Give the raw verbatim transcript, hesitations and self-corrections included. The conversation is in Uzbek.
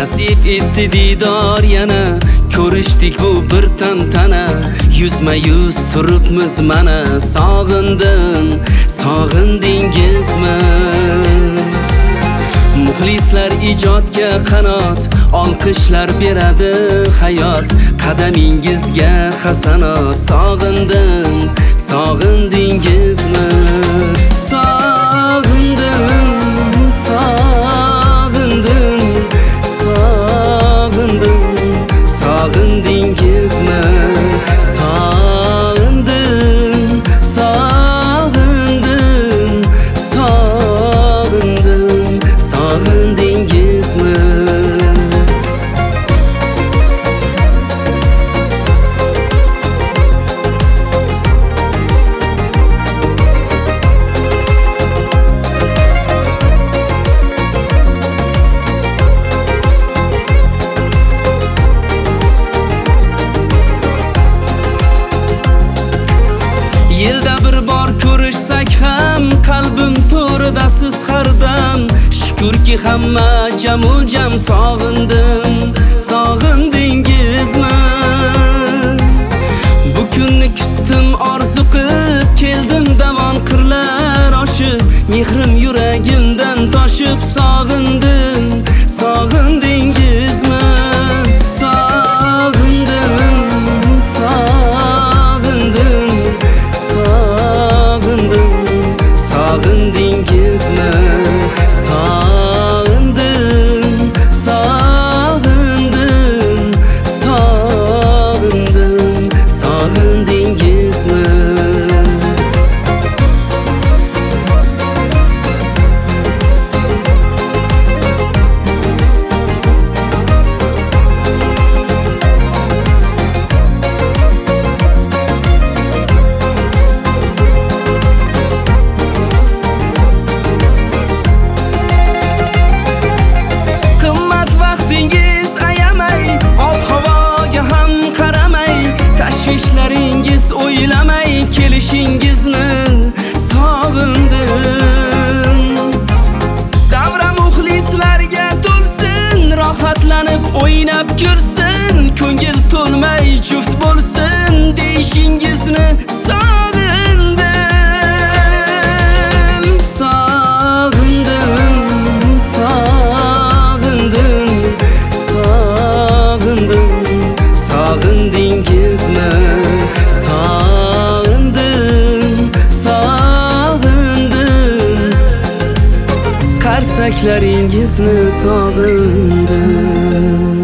Nasib etdi didor yana, ko'rishdik bu bir tantana. Yuzma yuz turibmiz mana, sog'indim, sog'indingizmi? Muxlislar ijodga qanot, olqishlar beradi hayot. Qadamingizga hasanot, sog'indim, sog'indingizmi? Sog'indim, sog'indim, sog'indim, sog'indingizmi? Sog'indim, sog'indim, sog'indim, sog'indingizmi? Yilda bir bor ko'rishsak ham, qalbim to'rida siz hardam. Shukrki hamma jamu jam, sog'indim, sog'indingizmi? Bu kunni kutdim, orzu qilib keldim, davon qirlar oshib, mehrim yuragimdan toshib, sog'indim, sog'indingizmi? Sog'indim, sog'indim, sog'indim, sog'indingizmi? Sog'indim, sog'indim, sog'indim, sog'indingizmi? Tashvishlaringiz o'ylamay kelishingizni sog'indim. Davra muxlislarga to'lsin, rohatlanib o'ynab ko'rsin, ko'ngil to'lmay juft bo'lsin deyishingizni sog'indim. Sog'indim, sog'indim, sog'indim, sog'indingizmi? Sog'indim, sog'indim, qarsaklaringizni sog'indim.